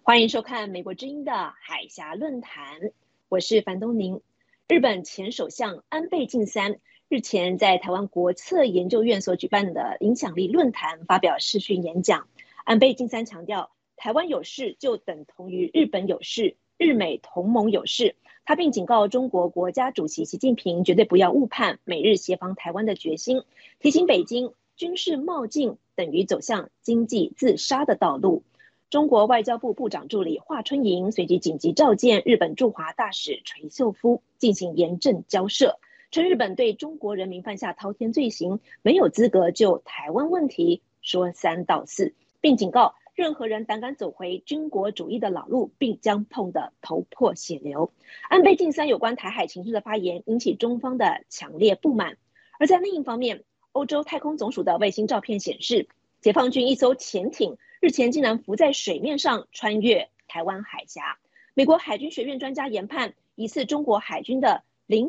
欢迎收看美国之音的海峡论坛，我是樊东宁。日本前首相安倍晋三日前在台湾国策研究院所举办的影响力论坛发表视讯演讲。安倍晋三强调，台湾有事就等同于日本有事，日美同盟有事。他并警告中国国家主席习近平绝对不要误判美日协防台湾的决心，提醒北京军事冒进等于走向经济自杀的道路。中国外交部部长助理华春莹随即紧急召见日本驻华大使垂秀夫进行严正交涉，称日本对中国人民犯下滔天罪行，没有资格就台湾问题说三道四，并警告任何人胆敢走回军国主义的老路，并将碰得头破血流。安倍晋三有关台海情势的发言引起中方的强烈不满。而在另一方面，欧洲太空总署的卫星照片显示，解放军一艘潜艇日前竟然浮在水面上穿越台湾海峡。美国海军学院专家研判，疑似中国海军的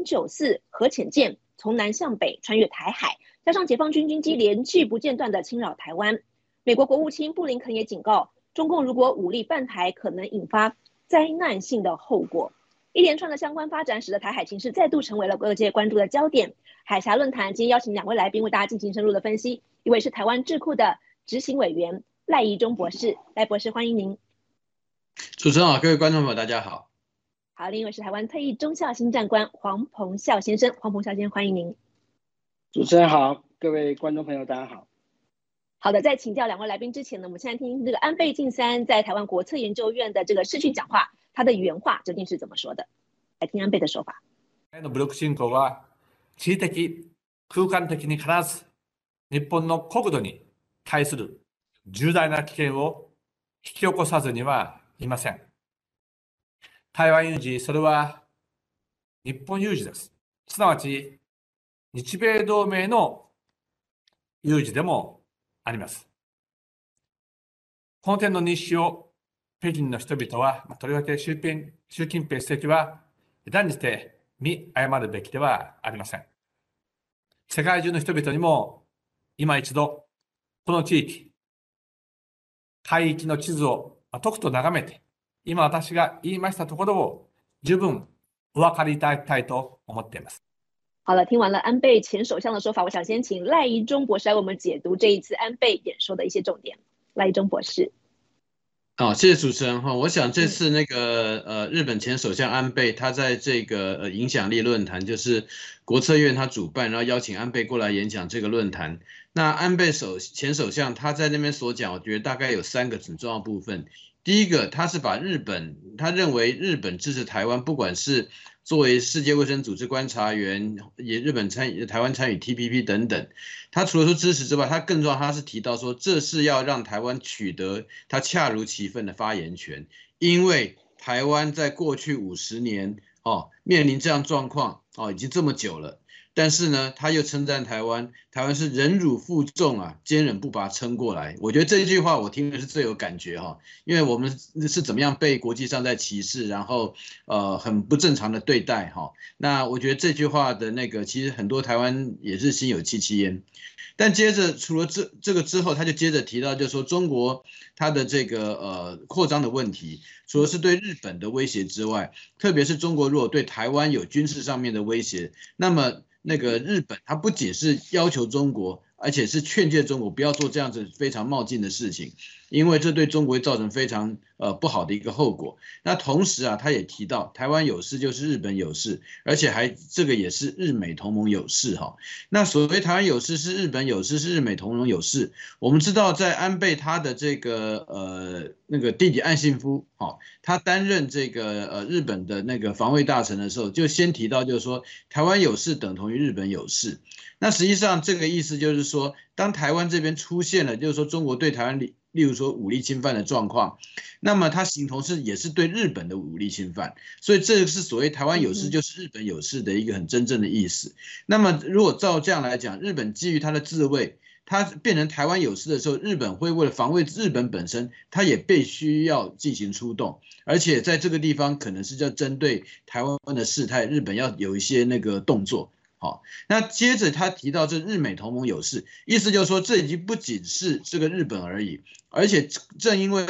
094核潜舰从南向北穿越台海，加上解放军军机连续不间断的侵扰台湾。美国国务卿布林肯也警告，中共如果武力犯台，可能引发灾难性的后果。一连串的相关发展使得台海情势再度成为了各界关注的焦点。海峡论坛今天邀请两位来宾为大家进行深入的分析，一位是台湾智库的执行委员赖宜中博士，赖博士欢迎您。 主持人好，各位观众朋友大家好。 好，另一位是台湾退役中校新战官黄鹏孝先生，黄鹏孝先生欢迎您。 主持人好，各位观众朋友大家好。 好的，在请教两位来宾之前呢，我们现在听这个安倍晋三在台湾国策研究院的这个视讯讲话，他的原话究竟是怎么说的？来听安倍的说法。 武力侵攻は地理的、空間的に必ず日本の国土に対する重大な危険を引き起こさずにはいません。台湾有事、それは日本有事です。すなわち日米同盟の有事でもあります。この点の認識を北京の人々は、とりわけ習近平主席は断じて見誤るべきではありません。世界中の人々にも今一度この地域、海域の地図をとくと眺めて、今私が言いましたところを十分お分かりいただきたいと思っています。 好了，听完了安倍前首相的说法，我想先请赖宜中博士来为我们解读这一次安倍演说的一些重点。赖宜中博士。 好，谢谢主持人哈。我想这次那个日本前首相安倍，他在这个影响力论坛，就是国策院他主办，然后邀请安倍过来演讲这个论坛。那安倍前首相他在那边所讲，我觉得大概有3个很重要的部分。第一个，他是把他认为日本支持台湾，不管是作为世界卫生组织观察员，也台湾参与 TPP 等等，他除了说支持之外，他更重要，他是提到说这是要让台湾取得他恰如其分的发言权，因为台湾在过去50年面临这样状况已经这么久了。但是呢，他又称赞台湾是忍辱负重啊，坚韧不拔撑过来。我觉得这句话我听的是最有感觉哈，因为我们是怎么样被国际上在歧视，然后很不正常的对待哈。那我觉得这句话的那个，其实很多台湾也是心有戚戚焉。但接着除了这个之后，他就接着提到，就是说中国它的这个扩张的问题，除了是对日本的威胁之外，特别是中国如果对台湾有军事上面的威胁，那么那个日本，它不仅是要求中国，而且是劝诫中国不要做这样子非常冒进的事情，因为这对中国会造成非常不好的一个后果。那同时啊，他也提到台湾有事就是日本有事，而且这个也是日美同盟有事哈。那所谓台湾有事是日本有事是日美同盟有事，我们知道在安倍他的这个那个弟弟岸信夫他担任这个日本的那个防卫大臣的时候，就先提到就是说台湾有事等同于日本有事。那实际上这个意思就是说，当台湾这边出现了就是说中国对台湾例如说武力侵犯的状况，那么它形同也是对日本的武力侵犯，所以这是所谓台湾有事就是日本有事的一个很真正的意思。那么如果照这样来讲，日本基于它的自卫，它变成台湾有事的时候，日本会为了防卫日本本身，它也必须要进行出动，而且在这个地方可能是要针对台湾的事态，日本要有一些那个动作。好，那接着他提到这日美同盟有事，意思就是说这已经不仅是这个日本而已，而且正因为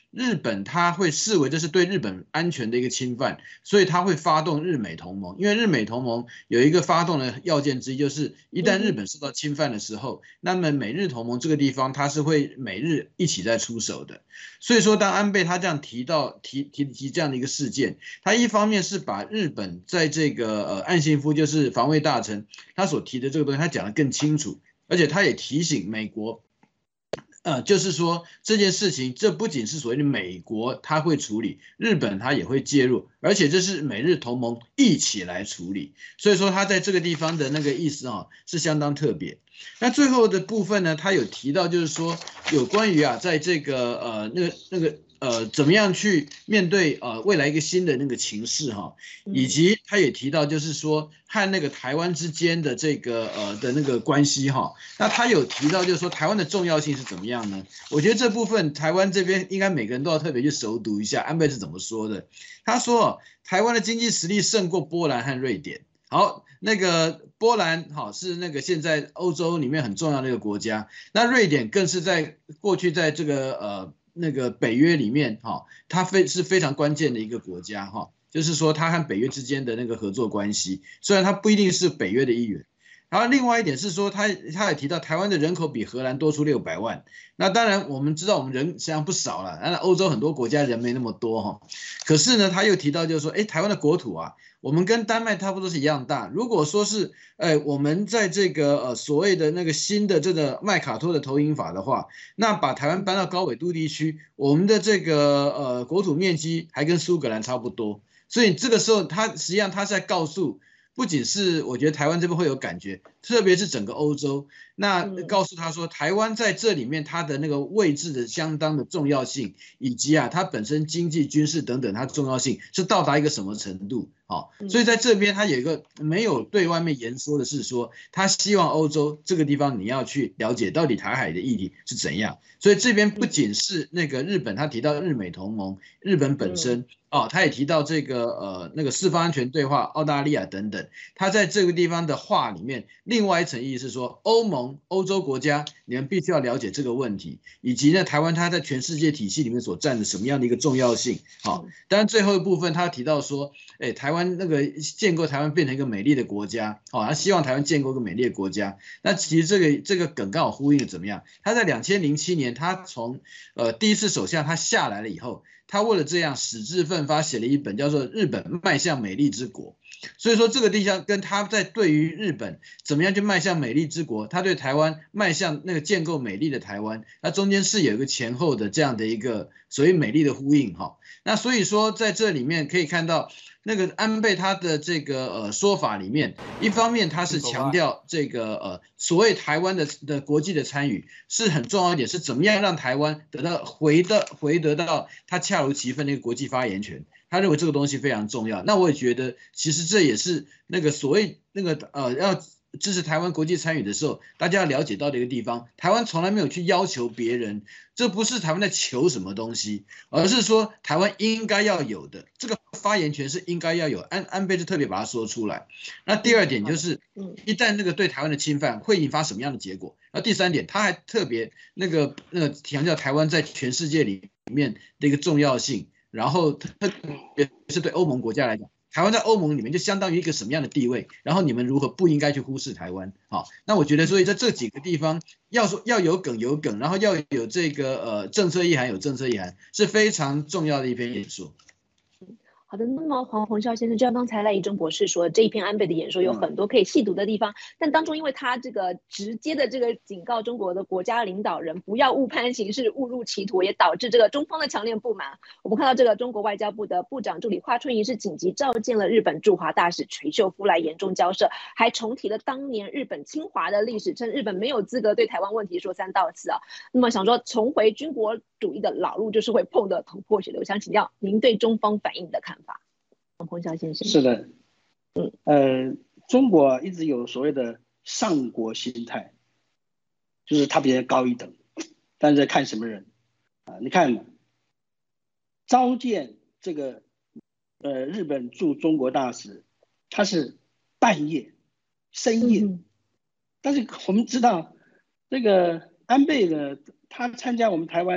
日本他会视为这是对日本安全的一个侵犯，所以他会发动日美同盟。因为日美同盟有一个发动的要件之一，就是一旦日本受到侵犯的时候，那么美日同盟这个地方它是会美日一起在出手的。所以说，当安倍他这样提这样的一个事件，他一方面是把日本在这个岸信夫就是防卫大臣他所提的这个东西，他讲得更清楚，而且他也提醒美国。就是说这件事情，这不仅是所谓的美国他会处理，日本他也会介入，而且这是美日同盟一起来处理，所以说他在这个地方的那个意思是相当特别。那最后的部分呢，他有提到就是说有关于在这个怎么样去面对未来一个新的那个情势以及他也提到就是说和那个台湾之间的这个的那个关系那他有提到就是说台湾的重要性是怎么样呢？我觉得这部分台湾这边应该每个人都要特别去熟读一下安倍是怎么说的。他说台湾的经济实力胜过波兰和瑞典。好，那个波兰是那个现在欧洲里面很重要的一个国家，那瑞典更是在过去在这个那个北约里面它是非常关键的一个国家就是说它和北约之间的那个合作关系，虽然它不一定是北约的一员。然后另外一点是说，他也提到台湾的人口比荷兰多出600万。那当然我们知道我们人实际上不少了，当然欧洲很多国家人没那么多可是呢，他又提到就是说，台湾的国土我们跟丹麦差不多是一样大。如果说是我们在这个所谓的那个新的这个麦卡托的投影法的话，那把台湾搬到高纬度地区，我们的这个国土面积还跟苏格兰差不多。所以这个时候他实际上他是在告诉。不仅是我觉得台湾这边会有感觉，特别是整个欧洲，那告诉他说，台湾在这里面它的那个位置的相当的重要性，以及它本身经济、军事等等它的重要性是到达一个什么程度所以在这边他有一个没有对外面言说的是说，他希望欧洲这个地方你要去了解到底台海的议题是怎样。所以这边不仅是那个日本，他提到日美同盟，日本本身他也提到这个那个四方安全对话，澳大利亚等等。他在这个地方的话里面，另外一层意义是说，欧盟、欧洲国家你们必须要了解这个问题，以及呢台湾它在全世界体系里面所占的什么样的一个重要性。当然最后一部分他提到说，台湾那个建构台湾变成一个美丽的国家，他希望台湾建构一个美丽的国家。那其实这个梗刚好呼应了怎么样？他在2007年，他从第一次首相他下来了以后，他为了这样矢志奋发写了一本叫做《日本迈向美丽之国》。所以说这个地方跟他在对于日本怎么样去迈向美丽之国，他对台湾迈向那个建构美丽的台湾，那中间是有一个前后的这样的一个所谓美丽的呼应那所以说在这里面可以看到那个安倍他的这个说法里面，一方面他是强调这个所谓台湾的国际的参与是很重要一点，是怎么样让台湾回得到他恰如其分的一个国际发言权。他认为这个东西非常重要。那我也觉得其实这也是那个所谓那个要支持台湾国际参与的时候，大家要了解到的一个地方，台湾从来没有去要求别人，这不是台湾在求什么东西，而是说台湾应该要有的这个发言权是应该要有。安倍就特别把它说出来。那第二点就是一旦那个对台湾的侵犯会引发什么样的结果。那第三点他还特别那个强调台湾在全世界里面的一个重要性，然后特别是对欧盟国家来讲，台湾在欧盟里面就相当于一个什么样的地位，然后你们如何不应该去忽视台湾。那我觉得所以在这几个地方要说要有梗，然后要有这个政策意涵，有政策意涵是非常重要的一篇演说。 好的，那么黄宏孝先生，就像刚才赖怡珍博士说，这一篇安倍的演说有很多可以细读的地方，但当中因为他这个直接的这个警告中国的国家领导人不要误判形势、误入歧途，也导致这个中方的强烈不满。我们看到这个中国外交部的部长助理华春莹是紧急召见了日本驻华大使垂秀夫来严重交涉，还重提了当年日本侵华的历史，称日本没有资格对台湾问题说三道四那么想说重回军国主义的老路就是会碰得头破血流，想请教您对中方反应的看法。洪孝先生。 是的，中国一直有所谓的上国心态，就是他比人高一等，但是看什么人你看召见这个日本驻中国大使，他是半夜深夜，但是我们知道这个安倍呢，他参加我们台湾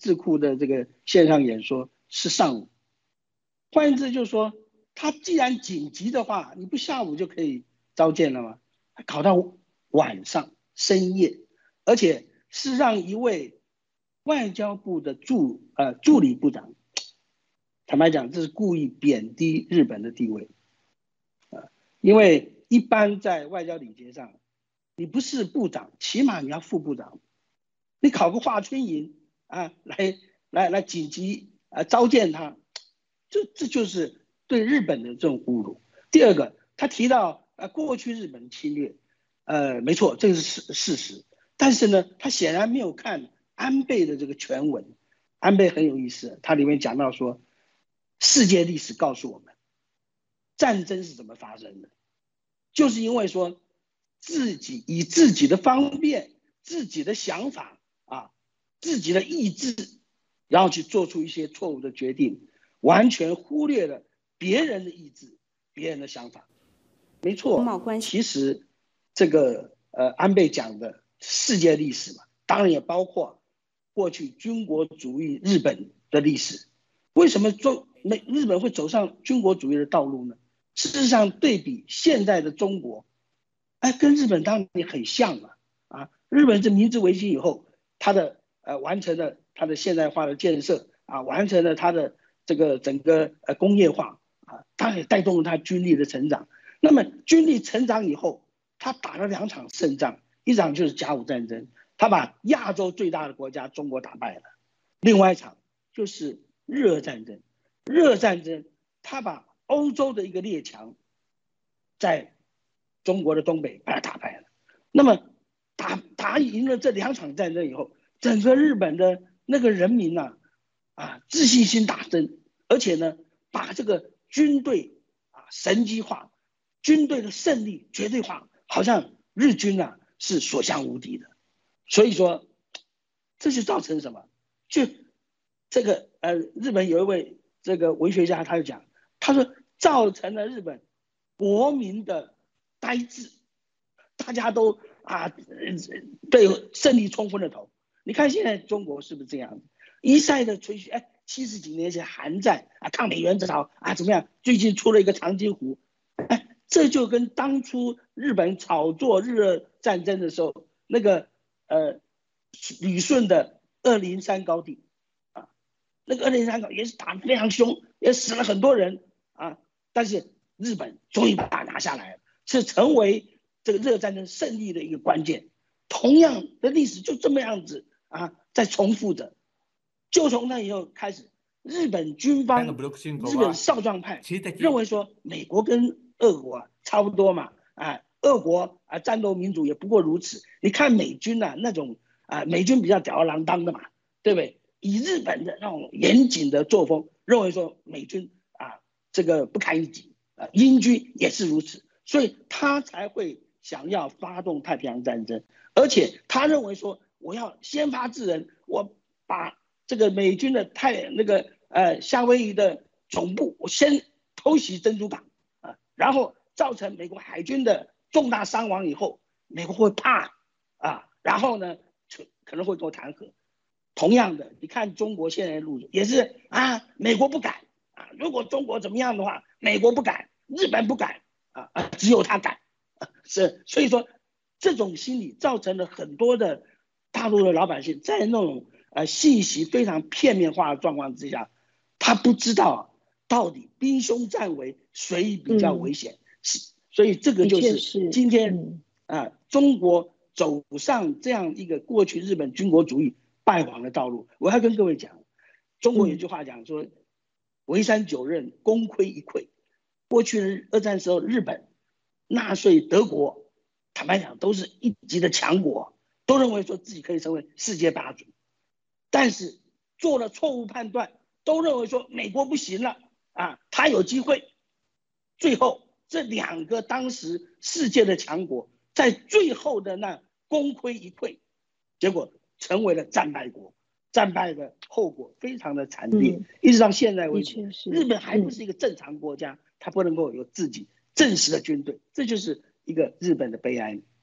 智库的这个线上演说是上午。换言之就是说，他既然紧急的话，你不下午就可以召见了吗？搞到晚上深夜，而且是让一位外交部的助理部长，坦白讲，这是故意贬低日本的地位。因为一般在外交礼节上，你不是部长，起码你要副部长。你考个华春莹来紧急召见他，这就是对日本的这种侮辱。第二个，他提到过去日本侵略，没错，这个是事实。但是呢，他显然没有看安倍的这个全文。安倍很有意思，他里面讲到说，世界历史告诉我们，战争是怎么发生的，就是因为说以自己的方便、自己的想法自己的意志，然后去做出一些错误的决定，完全忽略了别人的意志、别人的想法。没错，其实这个安倍讲的世界历史嘛，当然也包括过去军国主义日本的历史。为什么日本会走上军国主义的道路呢？事实上，对比现在的中国，跟日本当年很像日本是明治维新以后，完成了它的现代化的建设完成了它的这个整个工业化当然也带动了它军力的成长。那么军力成长以后，他打了2场胜仗，一场就是甲午战争，他把亚洲最大的国家中国打败了；另外一场就是日俄战争。日俄战争他把欧洲的一个列强在中国的东北把它打败了。那么打赢了这2场战争以后，整个日本的那个人民自信心大增，而且呢，把这个军队神机化，军队的胜利绝对化，好像日军是所向无敌的。所以说，这就造成什么？就这个日本有一位这个文学家，他就讲，他说造成了日本国民的呆滞，大家都对胜利冲昏了头。你看现在中国是不是这样子？一再的吹嘘，70几年前韩战抗美援朝怎么样？最近出了一个长津湖，这就跟当初日本炒作日俄战争的时候，那个旅顺的203高地那个203高也是打得非常凶，也死了很多人但是日本终于把它拿下来了，是成为这个日俄战争胜利的一个关键。同样的历史就这么样子在重复着。就从那以后开始，日本军方、日本少壮派认为说，美国跟俄国差不多嘛，俄国战斗民主也不过如此。你看美军那种美军比较吊儿郎当的嘛，对不对？以日本的那种严谨的作风，认为说美军这个不堪一击英军也是如此，所以他才会想要发动太平洋战争，而且他认为说，我要先发制人，我把这个美军的夏威夷的总部，我先偷袭珍珠港然后造成美国海军的重大伤亡以后，美国会怕然后呢可能会跟我谈和。同样的，你看中国现在的路子也是美国不敢如果中国怎么样的话，美国不敢，日本不敢只有他敢所以说这种心理造成了很多的大陆的老百姓在那种信息非常片面化的状况之下，他不知道到底兵凶战危谁比较危险所以这个就是今天中国走上这样一个过去日本军国主义败亡的道路。我要跟各位讲，中国有句话讲说，围山9仞，功亏一篑。过去二战时候，日本、纳粹德国，坦白讲都是一级的强国，都认为说自己可以成为世界霸主，但是做了错误判断，都认为说美国不行了他有机会。最后这2个当时世界的强国，在最后的那功亏一篑，结果成为了战败国，战败的后果非常的惨烈一直到现在为止，日本还不是一个正常国家它不能够有自己正式的军队，这就是一个日本的悲哀。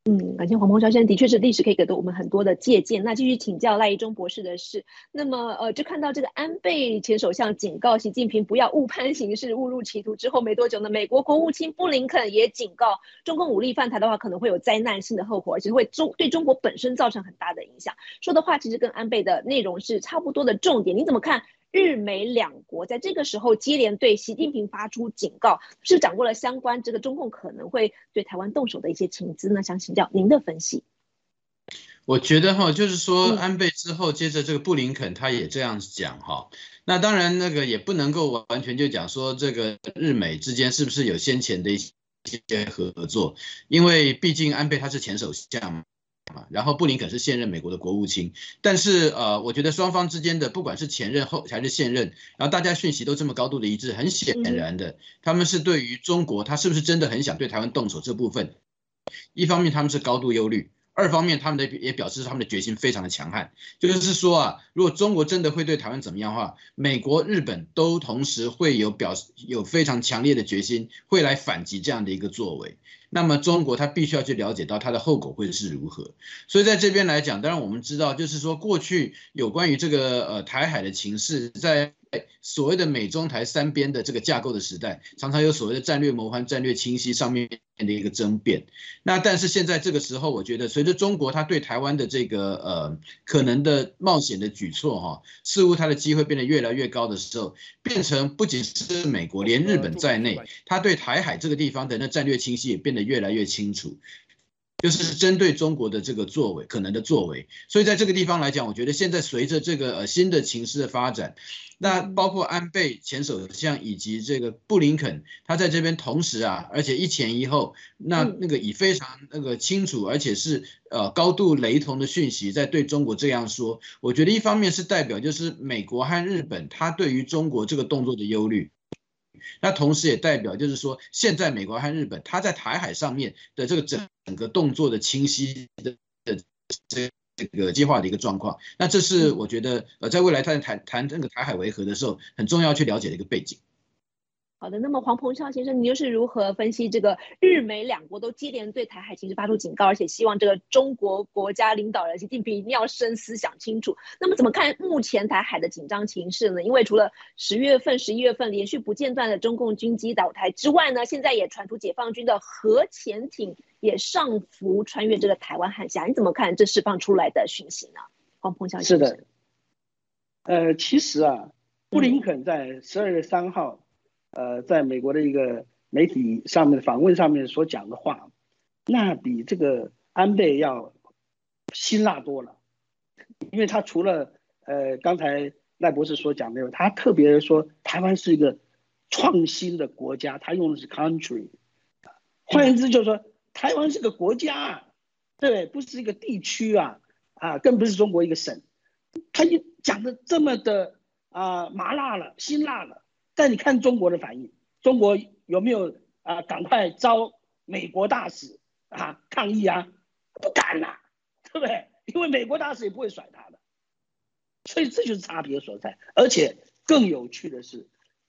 感谢黄鹏先生，的确是历史可以给我们很多的借鉴。那继续请教赖怡中博士的是，那么就看到这个安倍前首相警告习近平不要误判形势、误入歧途之后没多久呢，美国国务卿布林肯也警告，中共武力犯台的话，可能会有灾难性的后果，而且会对中国本身造成很大的影响。说的话其实跟安倍的内容是差不多的重点，你怎么看？日美两国在这个时候接连对习近平发出警告，是掌握了相关这个中共可能会对台湾动手的一些情资呢？想请教您的分析。 我觉得就是说安倍之后，接着这个布林肯他也这样讲哈。那当然那个也不能够完全就讲说这个日美之间是不是有先前的一些合作，因为毕竟安倍他是前首相嘛。然后布林肯是现任美国的国务卿，但是我觉得双方之间的不管是前任后还是现任，然后大家讯息都这么高度的一致，很显然的，他们是对于中国他是不是真的很想对台湾动手这部分，一方面他们是高度忧虑，二方面他们也表示他们的决心非常的强悍，就是说如果中国真的会对台湾怎么样的话，美国、日本都同时会有非常强烈的决心，会来反击这样的一个作为。那么中国它必须要去了解到它的后果会是如何，所以在这边来讲，当然我们知道，就是说过去有关于这个台海的情势，在所谓的美中台三边的这个架构的时代，常常有所谓的战略谋划、战略清晰上面的一个争辩。那但是现在这个时候，我觉得随着中国它对台湾的这个可能的冒险的举措似乎它的机会变得越来越高的时候，变成不仅是美国，连日本在内，它对台海这个地方的那战略清晰也变得越来越清楚。就是针对中国的这个作为，可能的作为，所以在这个地方来讲，我觉得现在随着这个新的情势的发展，那包括安倍前首相以及这个布林肯，他在这边同时而且一前一后，那个以非常清楚，而且是高度雷同的讯息在对中国这样说，我觉得一方面是代表就是美国和日本他对于中国这个动作的忧虑。那同时也代表就是说，现在美国和日本，它在台海上面的这个整个动作的清晰的这个计划的一个状况。那这是我觉得在未来谈这个台海维和的时候，很重要去了解的一个背景。 好的，那么黄鹏先生，你又是如何分析这个日美两国都接连对台海情势发出警告，而且希望这个中国国家领导人习近平一定要深思想清楚？那么怎么看目前台海的紧张情势呢？因为除了10月份、11月份连续不间断的中共军机扰台之外呢，现在也传出解放军的核潜艇也上浮穿越这个台湾海峡，你怎么看这释放出来的讯息呢？黄鹏先生。 是的，其实布林肯在12月3号。在美国的一个媒体上面的访问上面所讲的话，那比这个安倍要辛辣多了，因为他除了刚才赖博士所讲的，他特别说台湾是一个创新的国家，他用的是 country， 换言之就是说台湾是个国家，对，不是一个地区更不是中国一个省，他就讲的这么的麻辣了，辛辣了。但你看中国的反应，中国有没有赶快招美国大使抗议不敢对不对？因为美国大使也不会甩他的，所以这就是差别所在。而且更有趣的是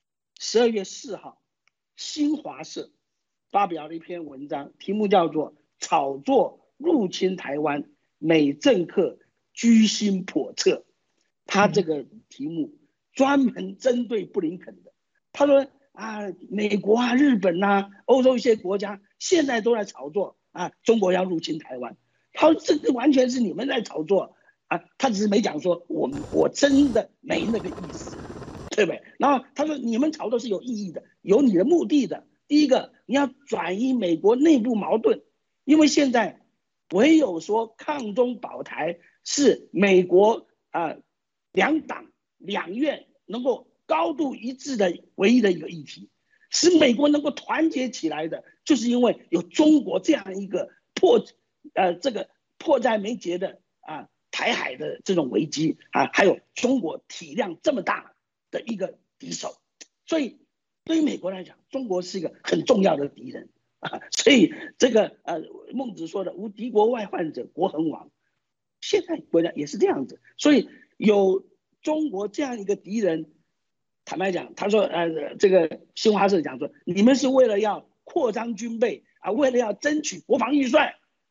，12月4号，新华社发表了一篇文章，题目叫做“炒作入侵台湾，美政客居心叵测”。他这个题目专门针对布林肯的。他说美国日本欧洲一些国家现在都在炒作中国要入侵台湾。他说这个完全是你们在炒作他只是没讲说我真的没那个意思，对不对？然后他说你们炒作是有意义的，有你的目的的。第一个，你要转移美国内部矛盾，因为现在唯有说抗中保台是美国两党两院能够高度一致的唯一的一个议题，使美国能够团结起来的，就是因为有中国这样一个这个迫在眉睫的台海的这种危机还有中国体量这么大的一个敌手，所以对于美国来讲，中国是一个很重要的敌人所以这个孟子说的无敌国外患者国恒亡，现在国家也是这样子，所以有中国这样一个敌人。坦白讲，他说这个新华社讲说，你们是为了要扩张军备为了要争取国防预算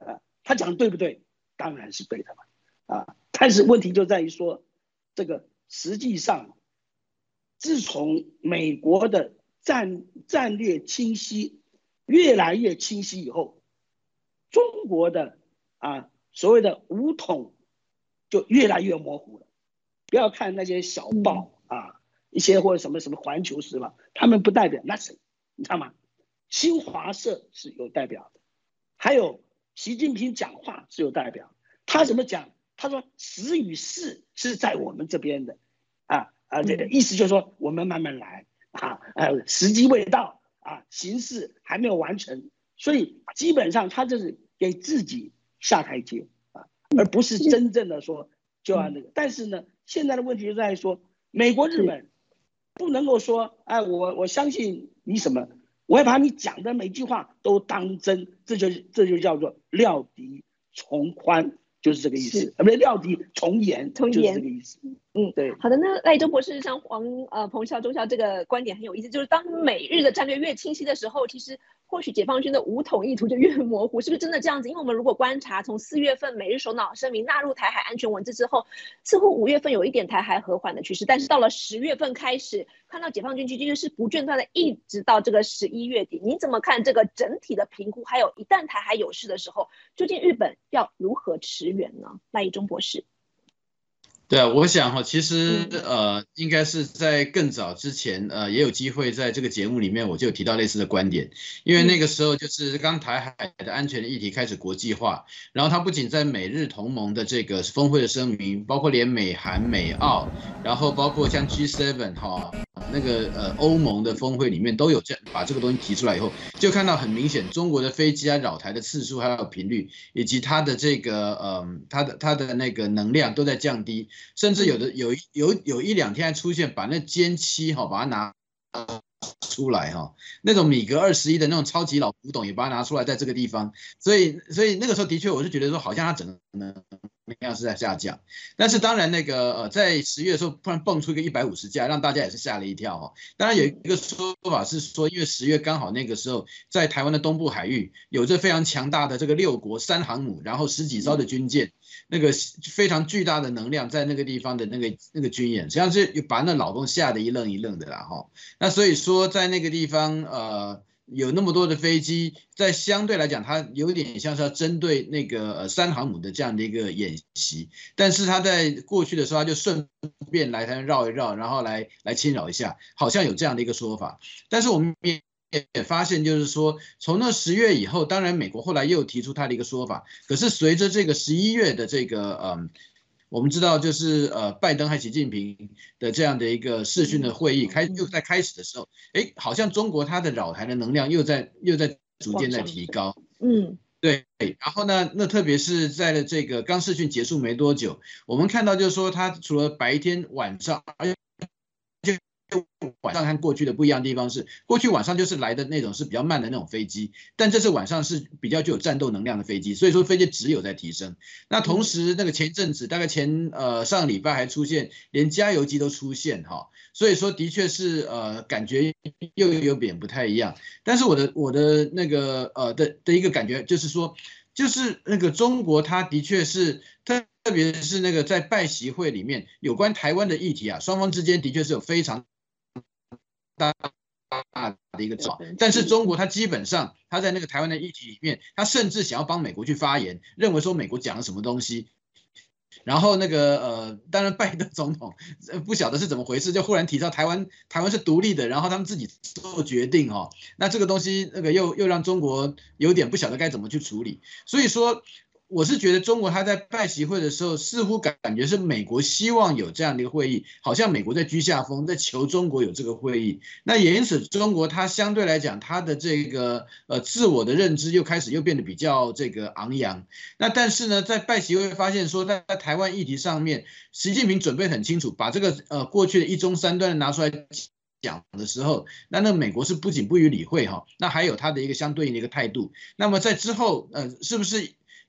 他讲的对不对？当然是对的嘛，但是问题就在于说，这个实际上，自从美国的战略清晰越来越清晰以后，中国的所谓的武统就越来越模糊了。不要看那些小报一些或者什么环球时报，他们不代表 nothing， 你知道吗？新华社是有代表的，还有习近平讲话是有代表。他怎么讲？他说时与势是在我们这边的，这个意思就是说我们慢慢来时机未到形势还没有完成，所以基本上他就是给自己下台阶而不是真正的说就要那个。但是呢，现在的问题就在于说，美国、日本不能够说，我相信你什么，我要把你讲的每句话都当真，这就叫做料敌从宽，就是这个意思，不是料敌从严，就是这个意思。对。 好的，那赖中博士像彭孝忠校这个观点很有意思，就是当美日的战略越清晰的时候，其实或许解放军的武统意图就越模糊，是不是真的这样子？因为我们如果观察从4月份美日首脑声明纳入台海安全文字之后，似乎5月份有一点台海和缓的趋势，但是到了10月份开始，看到解放军几乎是不间断的，一直到这个11月底。你怎么看这个整体的评估？还有一旦台海有事的时候，究竟日本要如何驰援呢？赖中博士。 对啊，我想其实应该是在更早之前也有机会在这个节目里面我就有提到类似的观点，因为那个时候就是刚台海的安全的议题开始国际化，然后它不仅在美日同盟的这个峰会的声明，包括连美韩美澳，然后包括像 G7 那个欧盟的峰会里面都有把这个东西提出来以后，就看到很明显中国的飞机扰台的次数还有频率，以及它的这个它的那个能量都在降低。甚至有1、2天还出现把那歼7把它拿出来那种米格21的那种超级老古董也把它拿出来在这个地方，所以那个时候的确我是觉得说好像它整个能量是在下降，但是当然那个在10月的时候突然蹦出一个150架，让大家也是吓了一跳当然有一个说法是说，因为10月刚好那个时候在台湾的东部海域有着非常强大的这个6国3航母，然后10几艘的军舰。那个非常巨大的能量在那个地方的那个军演，实际上是把那老公吓得一愣一愣的啦那所以说在那个地方有那么多的飞机，在相对来讲它有点像是要针对那个3航母的这样的一个演习，但是它在过去的时候它就顺便来台湾绕一绕，然后来侵扰一下，好像有这样的一个说法，但是我们也发现就是说，从那10月以后，当然美国后来又提出他的一个说法，可是随着这个11月的这个我们知道就是拜登和习近平的这样的一个视讯的会议又在开始的时候，好像中国它的扰台的能量又在逐渐在提高。对，然后呢，那特别是在了这个刚视讯结束没多久，我们看到就是说，它除了白天晚上，而且晚上和过去的不一样的地方是，过去晚上就是来的那种是比较慢的那种飞机，但这次晚上是比较具有战斗能量的飞机，所以说飞机值有在提升。那同时那个前一阵子大概上个礼拜还出现连加油机都出现所以说的确是感觉又有点不太一样。但是我的那个的一个感觉就是说，就是那个中国它的确是特别是那个在拜习会里面有关台湾的议题双方之间的确是有非常大的一个吵，但是中国它基本上它在那个台湾的议题里面，它甚至想要帮美国去发言，认为说美国讲了什么东西，然后那个当然拜登总统不晓得是怎么回事，就忽然提到台湾是独立的，然后他们自己做决定那这个东西那个又让中国有点不晓得该怎么去处理，所以说。我是觉得中国他在拜习会的时候，似乎感觉是美国希望有这样的一个会议，好像美国在居下风，在求中国有这个会议。那也因此，中国它相对来讲，它的这个自我的认知又变得比较这个昂扬。那但是呢，在拜习会发现说，在台湾议题上面，习近平准备很清楚，把这个过去的一中三段拿出来讲的时候，那美国是不仅不予理会那还有他的一个相对应的一个态度。那么在之后是不是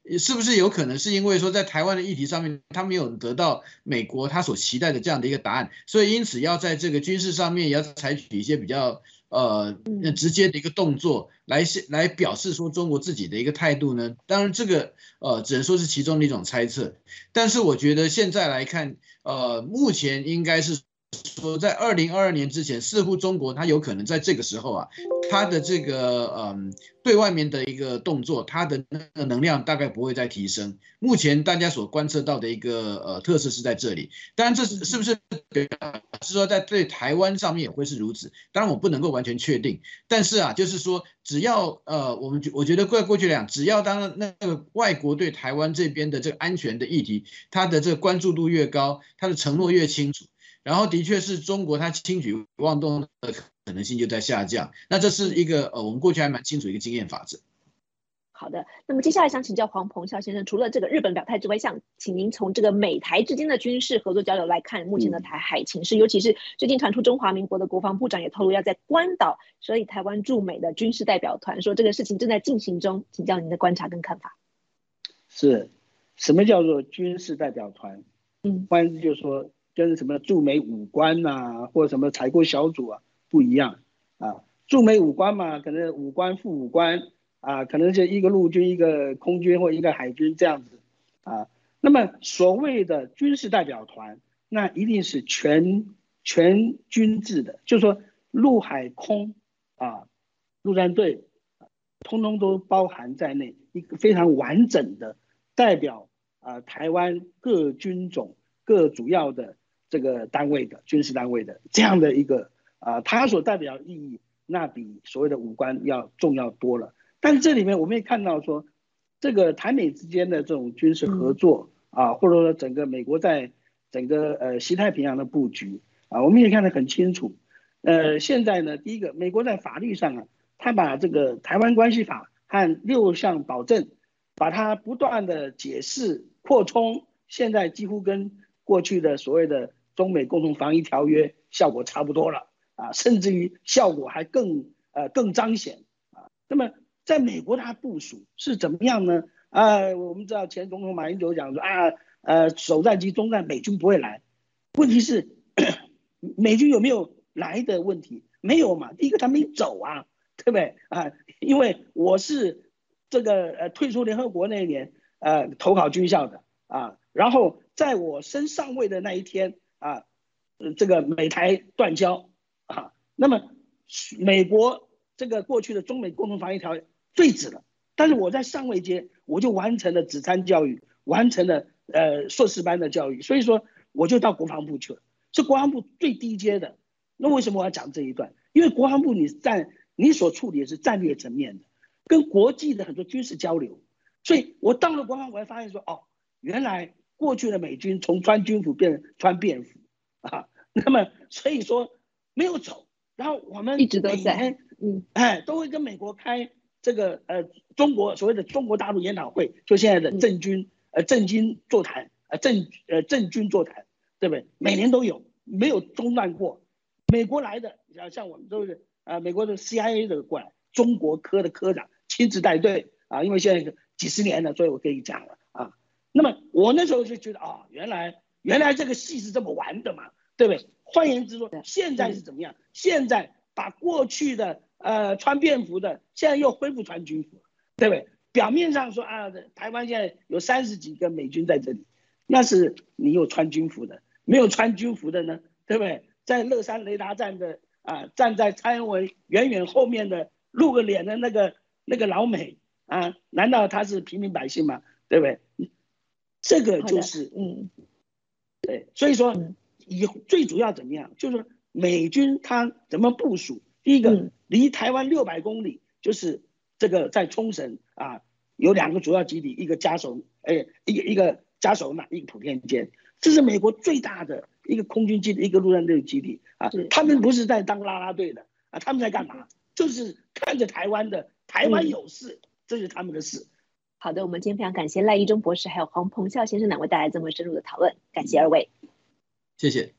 是不是有可能是因为说在台湾的议题上面，他没有得到美国他所期待的这样的一个答案，所以因此要在这个军事上面也要采取一些比较直接的一个动作来表示说中国自己的一个态度呢？当然这个只能说是其中的一种猜测，但是我觉得现在来看，目前应该是说在2022年之前，似乎中国它有可能在这个时候啊，它的这个对外面的一个动作，它的那个能量大概不会再提升。目前大家所观测到的一个特色是在这里，当然这是不是表示说在对台湾上面也会是如此？当然我不能够完全确定，但是啊，就是说只要我觉得过去讲，只要当那个外国对台湾这边的这个安全的议题，它的这个关注度越高，它的承诺越清楚。然后的确是中国它轻举妄动的可能性就在下降，那这是一个我们过去还蛮清楚一个经验法则。 好的，那么接下来想请教黄鹏孝先生，除了这个日本表态之外，想请您从这个美台之间的军事合作交流来看目前的台海情势，尤其是最近传出中华民国的国防部长也透露要在关岛设立台湾驻美的军事代表团，说这个事情正在进行中，请教您的观察跟看法。 是，什么叫做军事代表团？换言之就是说，跟什么驻美武官啊，或者什么采购小组啊不一样啊。驻美武官嘛，可能武官副武官啊，可能就一个陆军、一个空军或一个海军这样子啊。那么所谓的军事代表团，那一定是全军制的，就是说陆海空啊，陆战队，通通都包含在内，一个非常完整的代表台湾各军种、各主要的这个单位的军事单位的这样的一个它所代表的意义，那比所谓的武官要重要多了。但是这里面我们也看到说，这个台美之间的这种军事合作或者说整个美国在整个西太平洋的布局我们也看得很清楚。现在呢，第一个，美国在法律上他把这个台湾关系法和6项保证，把它不断的解释扩充，现在几乎跟过去的所谓的中美共同防疫条约效果差不多了甚至于效果还更彰显那么在美国它部署是怎么样呢？我们知道前总统马英九讲说首战及中战美军不会来，问题是美军有没有来的问题？没有嘛，第一个他没走对不对因为我是这个退出联合国那一年投考军校的然后在我升上尉的那一天这个美台断交那么美国这个过去的中美共同防疫条约废止了，但是我在上尉阶我就完成了指参教育，完成了硕士班的教育，所以说我就到国防部去了，是国防部最低阶的。那为什么我要讲这一段？因为国防部你所处理的是战略层面的，跟国际的很多军事交流，所以我到了国防部才发现说原来过去的美军从穿军服变成穿便服那么所以说没有走，然后我们一直都在都会跟美国开这个中国所谓的中国大陆研讨会，就现在的政军座谈政军座谈，对不对？每年都有，没有中断过。美国来的像我们都是美国的 CIA 的过来，中国科的科长亲自带队因为现在几十年了，所以我可以讲了那么我那时候就觉得原来这个戏是这么玩的嘛，对不对？换言之说，现在是怎么样？现在把过去的穿便服的，现在又恢复穿军服，对不对？表面上说台湾现在有30几个美军在这里，那是你有穿军服的，没有穿军服的呢，对不对？在乐山雷达站的站在蔡英文远远后面的露个脸的那个老美难道他是平民百姓吗？对不对？这个就是对，所以说最主要怎么样，就是美军他怎么部署。第一个，离台湾600公里，就是这个在冲绳有2个主要基地，一个嘉手一个嘉手纳，一个普天间，这是美国最大的一个空军基地，一个陆战队基地他们不是在当啦啦队的他们在干嘛？就是看着台湾有事，这是他们的事。 好的，我们今天非常感谢赖一中博士还有黄鹏孝先生2位带来这么深入的讨论，感谢2位。 谢谢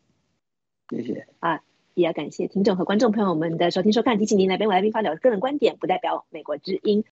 也要感谢听众和观众朋友们的收听收看，提醒您来宾发表个人观点，不代表美国之音。